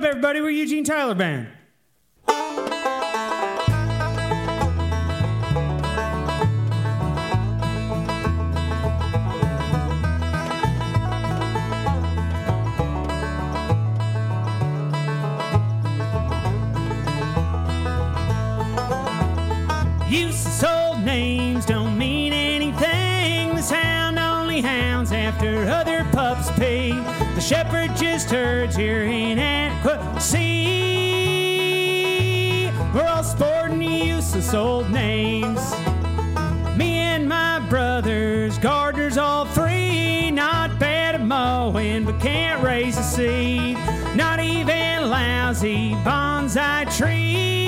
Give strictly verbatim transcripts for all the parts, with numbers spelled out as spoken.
up, everybody? We're Eugene Tyler Band. Useless old names don't mean anything. This hound only hounds after other pups pay. The shepherd just herds your inadequacy. We're all sporting useless old names. Me and my brothers, gardeners all three. Not bad at mowing, but can't raise a seed. Not even lousy bonsai tree.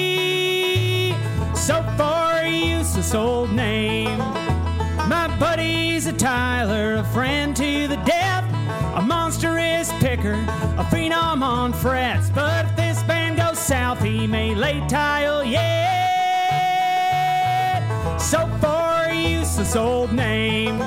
So for a useless old name. My buddy's a Tyler, a friend to the death, a monstrous picker, a phenom on frets. But if this band goes south, he may lay tile yet. So for a useless old name.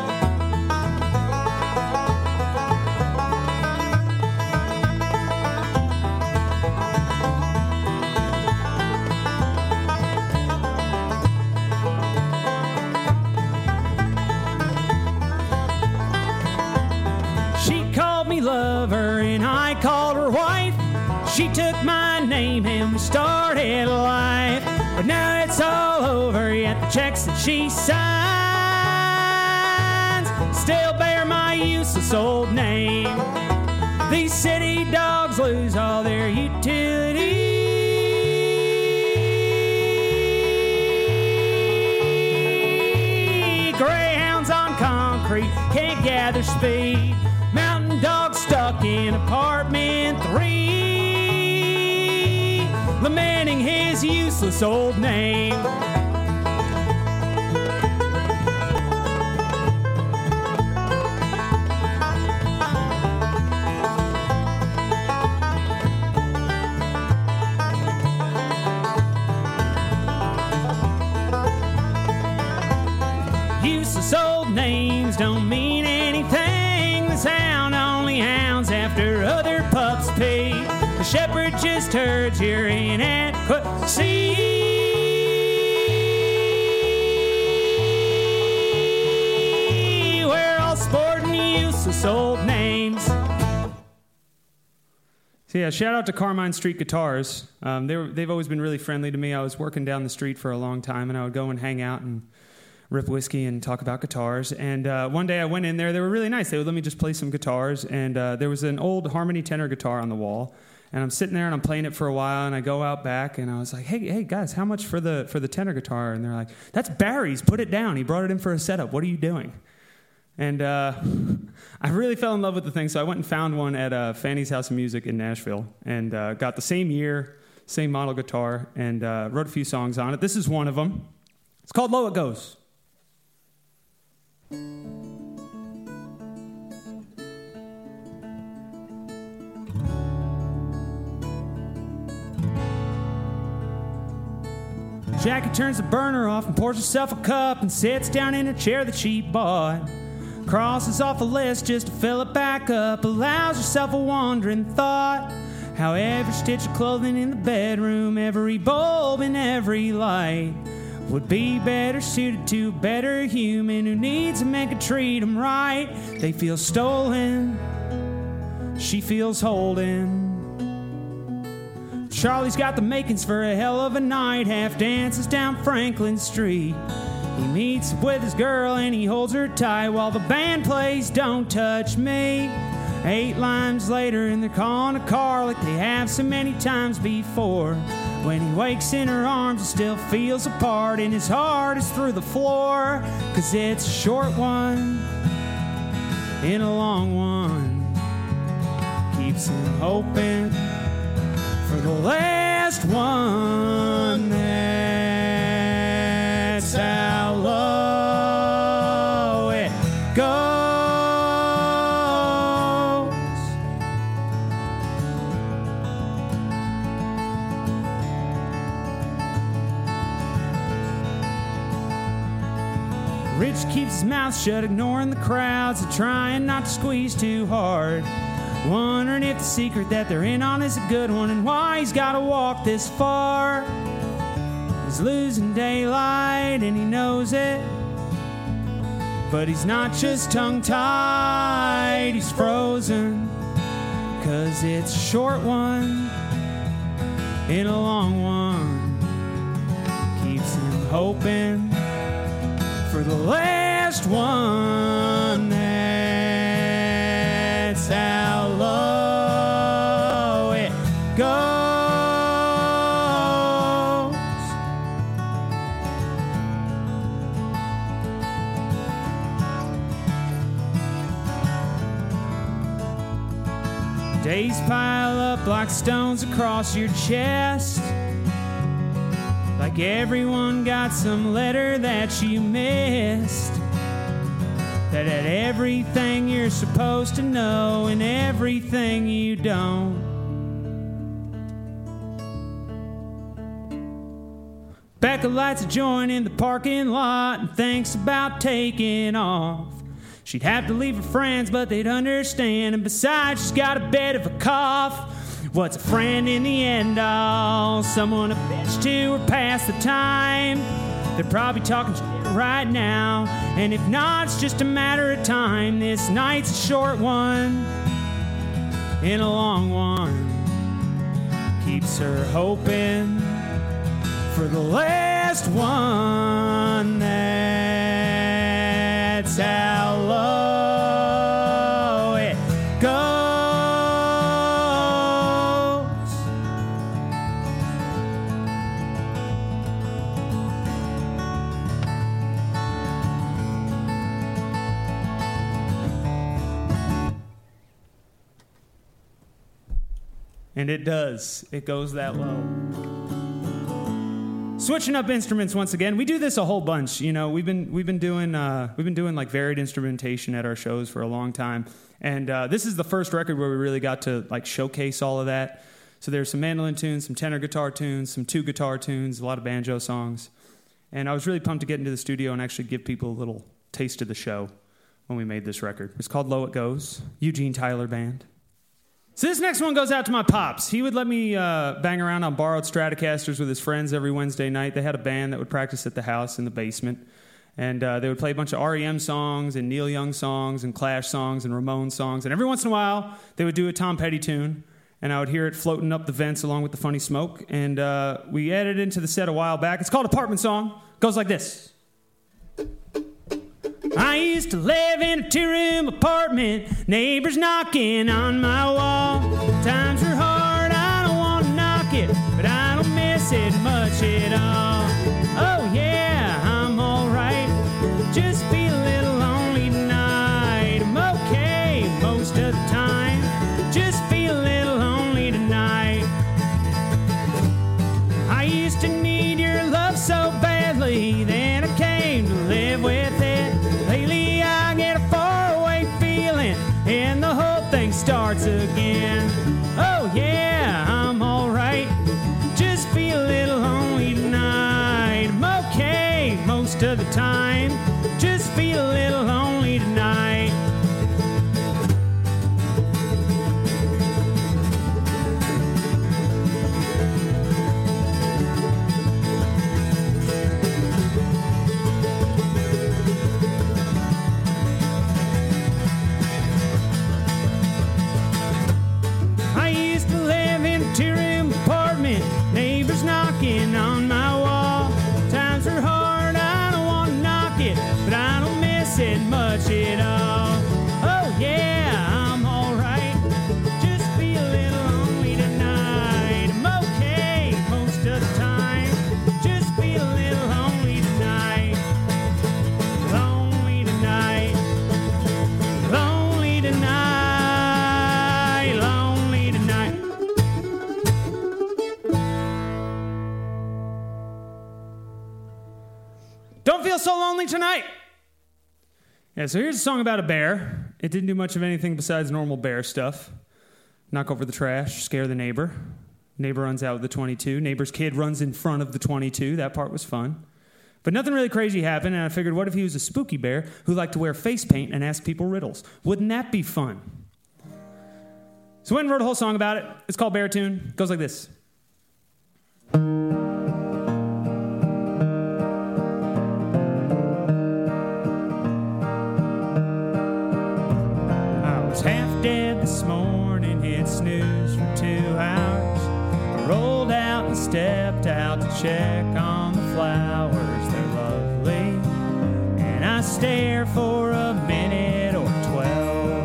Lover and I called her wife. She took my name and we started life. But now it's all over, yet the checks that she signs still bear my useless old name. These city dogs lose all their utility. Greyhounds on concrete can't gather speed. Mountain dog stuck in apartment three, lamenting his useless old name. Useless old names don't mean anything. This hound only hounds after other pups pay. The shepherd just herds your inadequacy. We're all sporting useless old names. So yeah, shout out to Carmine Street Guitars. Um, they were, they've always been really friendly to me. I was working down the street for a long time, and I would go and hang out and rip whiskey and talk about guitars. And uh, one day I went in there. They were really nice. They would let me just play some guitars. And uh, there was an old Harmony tenor guitar on the wall. And I'm sitting there and I'm playing it for a while. And I go out back and I was like, hey, hey guys, how much for the for the tenor guitar? And they're like, that's Barry's. Put it down. He brought it in for a setup. What are you doing? And uh, I really fell in love with the thing. So I went and found one at uh, Fanny's House of Music in Nashville. And uh, got the same year, same model guitar. And uh, wrote a few songs on it. This is one of them. It's called Low It Goes. Jackie turns the burner off and pours herself a cup and sits down in a chair that she bought. Crosses off the list just to fill it back up. Allows herself a wandering thought. How every stitch of clothing in the bedroom, every bulb and every light would be better suited to a better human who needs a man to treat him right. They feel stolen. She feels holding. Charlie's got the makings for a hell of a night. Half dances down Franklin Street. He meets with his girl and he holds her tight while the band plays Don't Touch Me. Eight limes later and they're calling a car like they have so many times before. When he wakes in her arms, he still feels a part and his heart is through the floor. Cause it's a short one and a long one. Keeps him hoping for the last one. That's how low it goes. Rich keeps his mouth shut, ignoring the crowds and trying not to squeeze too hard. wondering if the secret that they're in on is a good one, and why he's gotta walk this far. He's losing daylight and he knows it, but he's not just tongue-tied, he's frozen, 'cause it's a short one in a long one, keeps him hoping for the last one. That's how low it goes. Days pile up like stones across your chest, like everyone got some letter that you missed, that had everything you're supposed to know and everything you don't. Becca lights a joint in the parking lot and thinks about taking off. She'd have to leave her friends, but they'd understand. And besides, she's got a bit of a cough. What's a friend in the end all? Someone to bitch to or pass the time. They're probably talking shit right now, and if not, it's just a matter of time. This night's a short one in a long one, keeps her hoping for the last one. That's how low it goes. And it does. It goes that low. Switching up instruments once again. We do this a whole bunch. You know, we've been we've been doing uh, we've been doing like varied instrumentation at our shows for a long time, and uh, this is the first record where we really got to like showcase all of that. So there's some mandolin tunes, some tenor guitar tunes, some two guitar tunes, a lot of banjo songs, and I was really pumped to get into the studio and actually give people a little taste of the show when we made this record. It's called Low It Goes, Eugene Tyler Band. So this next one goes out to my pops. He would let me uh, bang around on borrowed Stratocasters with his friends every Wednesday night. They had a band that would practice at the house in the basement. And uh, they would play a bunch of R E M songs and Neil Young songs and Clash songs and Ramones songs. And every once in a while, they would do a Tom Petty tune. And I would hear it floating up the vents along with the funny smoke. And uh, we added it into the set a while back. It's called Apartment Song. It goes like this. I used to live in a two-room apartment, neighbors knocking on my wall. Times were hard, I don't want to knock it, but I don't miss it much at all. Oh yeah, I'm alright, just feel a little lonely tonight. I'm okay most of the time, just feel a little lonely tonight. I used to need your love so badly, then I came to live with it. Lately I get a faraway feeling, and the whole thing starts again. Oh yeah, I'm alright, just feel a little lonely tonight. I'm okay most of the time, just feel a little lonely tonight. Knocking on my wall. Times are hard, I don't want to knock it, but I don't miss it much at all. Oh yeah, I'm alright, just feel a little lonely tonight. I'm okay most of the time, just feel a little lonely tonight. Lonely tonight, lonely tonight, lonely tonight. Don't feel so lonely tonight. Yeah, so here's a song about a bear. It didn't do much of anything besides normal bear stuff. Knock over the trash, scare the neighbor. Neighbor runs out with the twenty-two. Neighbor's kid runs in front of the twenty-two. That part was fun. But nothing really crazy happened, and I figured, what if he was a spooky bear who liked to wear face paint and ask people riddles? Wouldn't that be fun? So I went and wrote a whole song about it. It's called Bear Tune. It goes like this. I was half dead this morning, hit snooze for two hours. I rolled out and stepped out to check on the flowers. They're lovely. And I stare for a minute or twelve.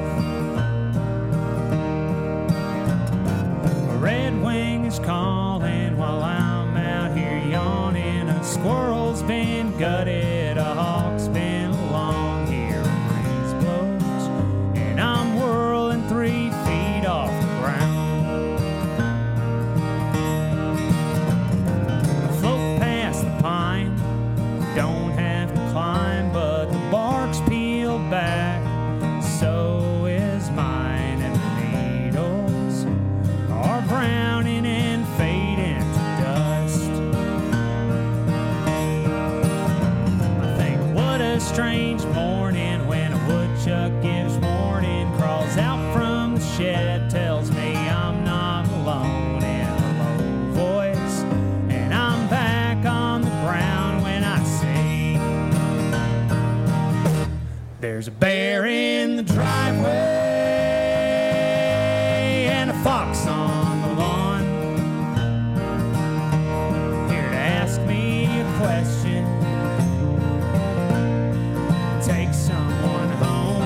A red wing is calling while I'm out here yawning. A squirrel's been gutted, a hawk's been along here. A breeze blows, and I'm whirling three feet off the ground. I float past the pine, don't have to climb, but the bark's peeled back, so is mine, and the needles are browning and fading to dust. I think, what a strange morning when a woodchuck gives warning, crawls out from the shed, tells me I'm not alone in a low voice, and I'm back on the ground when I see there's a bear in the driveway and a fox on the lawn, here to ask me a question, take someone home,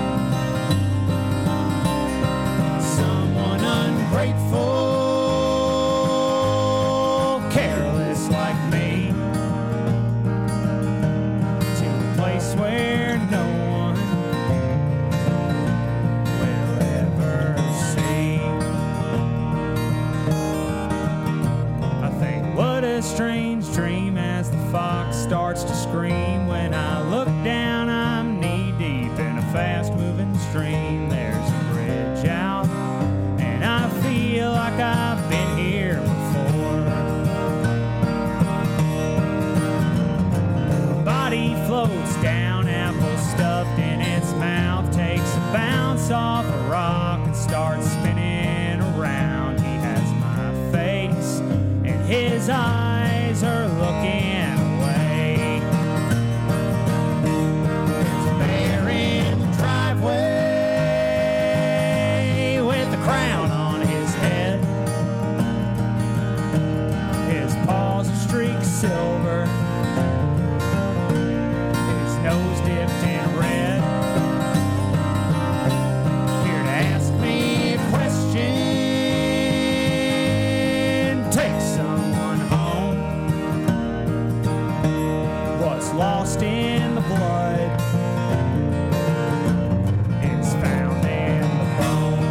someone ungrateful, careless like me, to a place where no one will ever see. I think, what a strange dream as the fox starts to scream. When I look down, I'm knee deep in a fast moving stream. There's a bridge out, and I feel like I've been here before. A body floats down, apple stuffed in its mouth, takes a bounce off a rock and starts spinning around. He has my face, and his eyes are looking away. There's a bear in the driveway with a crown on his head. His paws are streaked silver, his nose dipped in red. Here to ask me a question, take someone home. What's lost in the blood is found in the bone.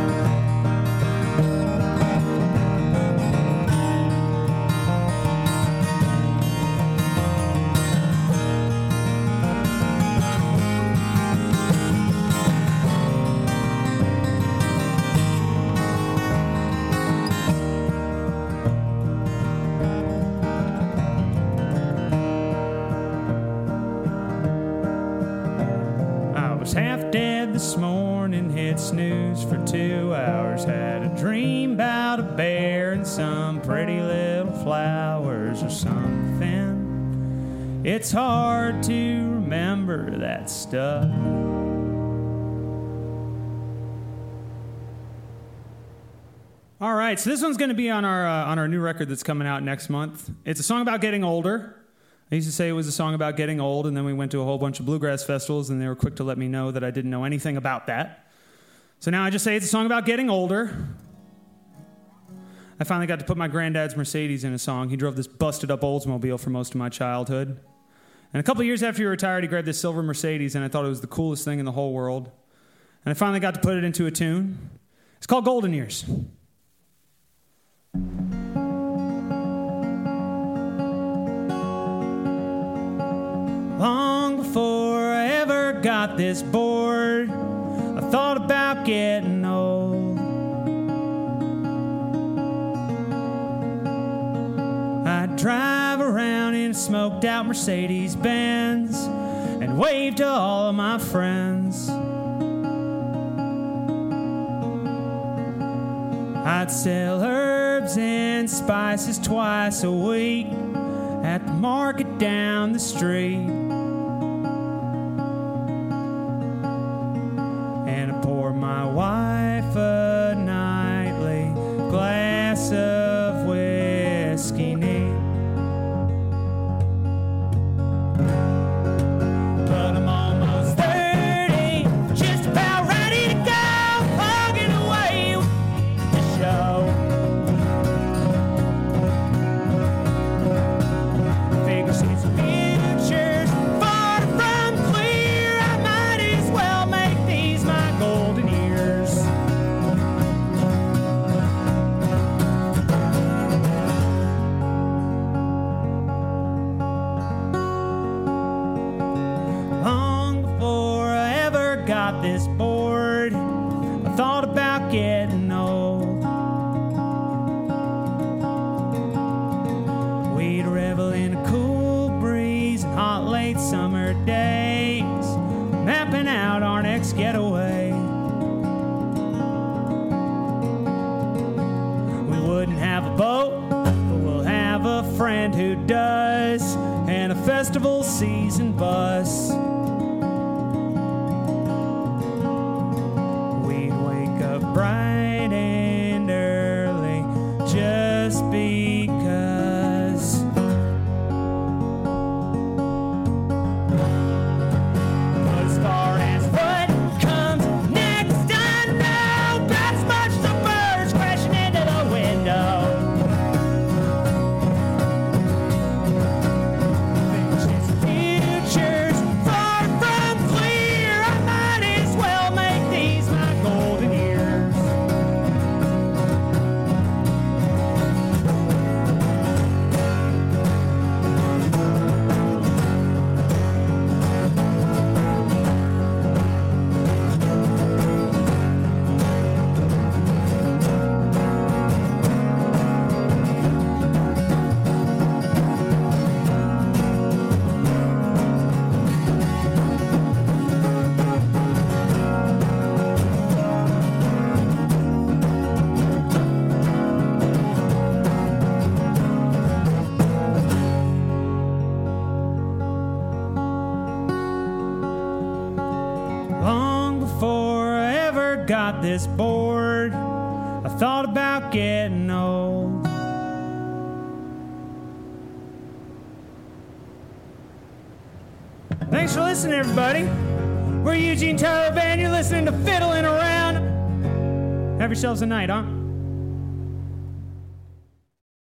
I was half dead this morning, hit snooze for two hours. Had a dream about a bear and some pretty little flowers or something. It's hard to remember that stuff. All right, so this one's going to be on our uh, on our new record that's coming out next month. It's a song about getting older. I used to say it was a song about getting old, and then we went to a whole bunch of bluegrass festivals, and they were quick to let me know that I didn't know anything about that. So now I just say it's a song about getting older. I finally got to put my granddad's Mercedes in a song. He drove this busted-up Oldsmobile for most of my childhood. And a couple of years after he retired, he grabbed this silver Mercedes, and I thought it was the coolest thing in the whole world. And I finally got to put it into a tune. It's called Golden Years. Long before I ever got this bored, I thought about getting old. I'd drive around in a smoked out Mercedes Benz and wave to all of my friends. I'd sell herbs and spices twice a week at the market down the street. And I pour my wife a nightly glass of whiskey neat. But I'm almost thirty, just about ready to go, plugging away with the show. Figure since the future's far from clear, I might as well make these my golden years. Long before I ever got this bored, I thought about getting old. We'd revel in a cool breeze and hot late summer days, mapping out our next getaway. We wouldn't have a boat, but we'll have a friend who does, and a festival season bus. We'd wake up bright and early just because. But as far as what comes next, I know that's much the birds crashing into the window. Since the future's far from clear, I might as well make these my golden years. Long before I ever got this bored, I thought about getting old. Thanks for listening, everybody. We're Eugene Tyler Band. You're listening to Fiddling Around. Have yourselves a night, huh?